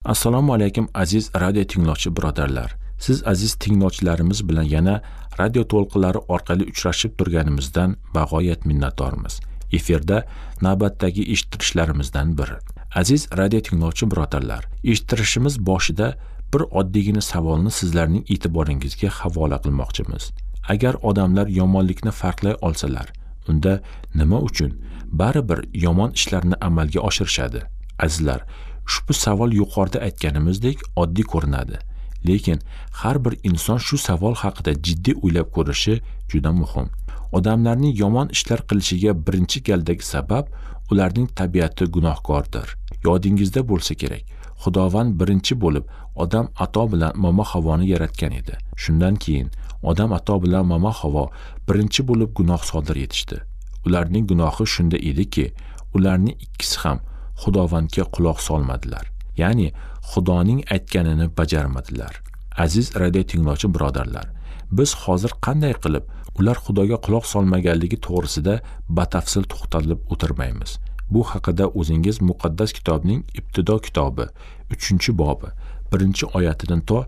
Assalomu alaykum aziz radio tinglovchi birodarlar. Siz aziz tinglovchilarimiz bilan yana radio to'lqinlari orqali uchrashib turganimizdan bag'oyat minnatdormiz. Efirda navbatdagi eshittirishlarimizdan biri. Aziz radio tinglovchi birodarlar, eshittirishimiz boshida bir oddiygina savolni sizlarning e'tiboringizga havola qilmoqchimiz. Agar odamlar yomonlikni farqlay olsalar, unda nima uchun baribir yomon ishlarni amalga oshirishadi? Azizlar, ushbu savol yuqorida aytganimizdek oddiy ko'rinadi, lekin har bir inson shu savol haqida jiddiy o'ylab ko'rishi juda muhim. Odamlarning yomon ishlar qilishiga birinchi galdagi sabab ularning tabiati gunohkordir. Yodingizda bo'lsa kerak, Xudovand birinchi bo'lib odam ato bilan momo Havoni yaratgan edi. Shundan keyin odam ato bilan momo Havo birinchi bo'lib gunoh sodir etishdi. Ularning gunohi shunda ediki, ularning ikkisi ham Xudovandga quloq solmadilar. Ya'ni Xudoning aytganini bajarmadilar. Aziz radio tinglovchi birodarlar, biz hozir qanday qilib ular Xudoga quloq solmaganligi to'g'risida batafsil to'xtalib o'tirmaymiz. Bu haqida o'zingiz muqaddas kitobning ibtido kitobi 3-bobi 1-oyatidan to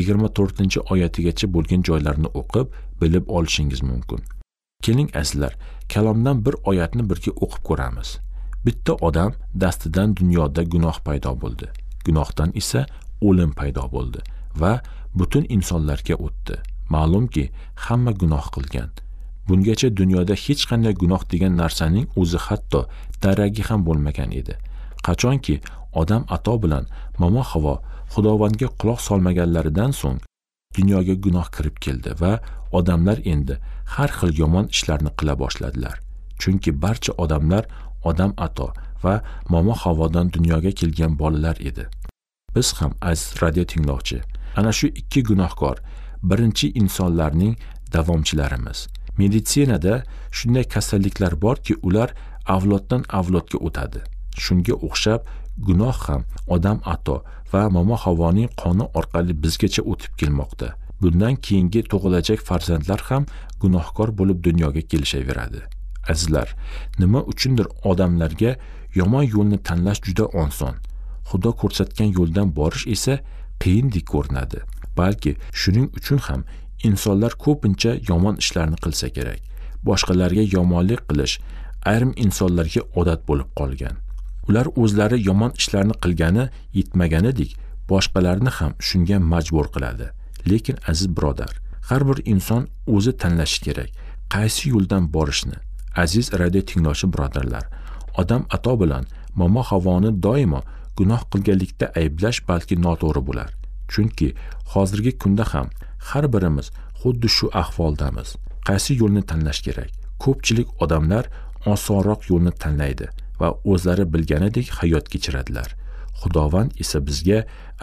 24-oyatigacha bo'lgan joylarni o'qib bilib olishingiz mumkin. Keling azizlar, kalomdan bir oyatni birga o'qib ko'ramiz. Bitta odam dastidan dunyoda gunoh paydo bo'ldi. Gunohdan esa o'lim paydo bo'ldi va butun insonlarga o'tdi. Ma'lumki, hamma gunoh qilgan. Bungacha dunyoda hech qanday gunoh degan narsaning o'zi hatto daragi ham bo'lmagan edi. Qachonki odam ato bilan momo Havo Xudovandga quloq solmaganlaridan so'ng dunyoga gunoh kirib keldi va odamlar endi har xil yomon ishlarni qila boshladilar. Chunki barcha odamlar odam ato va momo Havodan dunyoga kelgan bolalar edi. Biz ham aziz radio tinglovchi, ana shu ikki gunohkor birinchi insonlarning davomchilarimiz. Meditsinada shunday kasalliklar borki, ular avloddan avlodga o'tadi. Shunga o'xshab gunoh ham odam ato va momo Havoning qoni orqali bizgacha o'tib kelmoqda. Bundan keyingi tug'ilajak farzandlar ham gunohkor bo'lib dunyoga kelishaveradi. Azizlar, nima uchundir odamlarga yomon yo'lni tanlash juda oson. Xudo ko'rsatgan yo'ldan borish esa qiyindek ko'rinadi. Balki shuning uchun ham insonlar ko'pincha yomon ishlarni qilsa kerak. Boshqalarga yomonlik qilish ayrim insonlarga odat bo'lib qolgan. Ular o'zlari yomon ishlarni qilgani yetmaganidek, boshqalarni ham shunga majbur qiladi. Lekin aziz birodar, har bir inson o'zi tanlashi kerak, qaysi yo'ldan borishni. Aziz radio tinglovchi birodarlar, odam ato bilan momo Havoni doimo gunoh qilganlikda ayblash balki noto'g'ri bo'lar. Chunki hozirgi kunda ham har birimiz xuddi shu ahvoldamiz. Qaysi yo'lni tanlash kerak? Ko'pchilik odamlar osonroq yo'lni tanlaydi va o'zlari bilganidek hayot kechiradilar. Xudovand esa bizga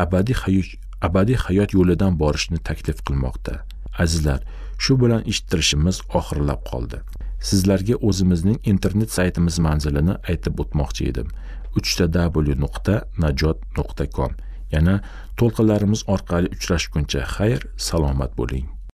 abadiy hayot yo'lidan borishni taklif qilmoqda. Azizlar, shu bilan eshittirishimiz oxirlab qoldi. Sizlarga o'zimizning internet saytimiz manzilini aytib o'tmoqchi edim. www.najot.com. Yana to'lqinlarimiz orqali uchrashguncha xayr, salomat bo'ling.